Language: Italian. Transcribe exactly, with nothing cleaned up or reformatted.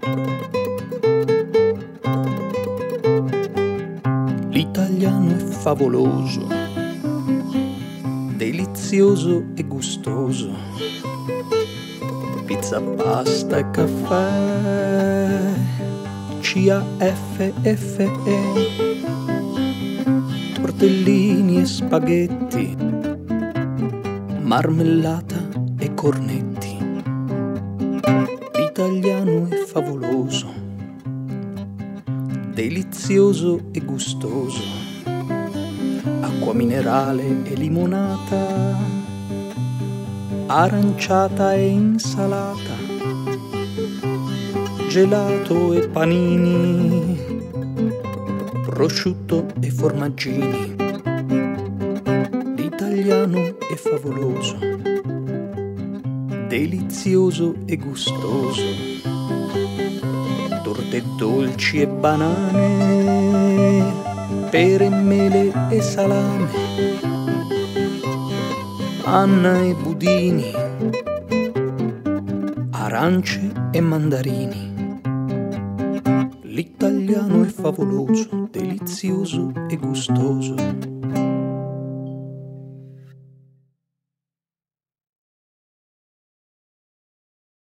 L'italiano è favoloso, delizioso e gustoso. Pizza, pasta e caffè, C A F F E, tortellini e spaghetti, marmellata e cornetti. L'italiano è favoloso, delizioso e gustoso. Acqua minerale e limonata, aranciata e insalata, gelato e panini, prosciutto e formaggini. L'italiano è favoloso, delizioso e gustoso. Torte dolci e banane, pere, mele e salame, panna e budini, arance e mandarini. L'italiano è favoloso, delizioso e gustoso.